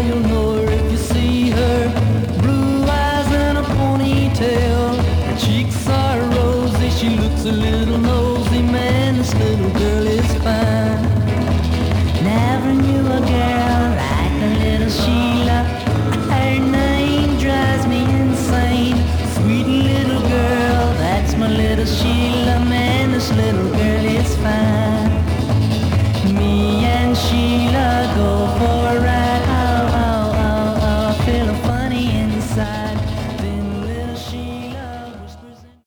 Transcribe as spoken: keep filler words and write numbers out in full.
you'll know her if you see her. Blue eyes and a ponytail, her cheeks are rosy, she looks a little nosy. Man, this little girl is fine. Never knew a girl like a little Sheila. Her name drives me insane. Sweet little girl, that's my little Sheila. Man, this little girl is fine.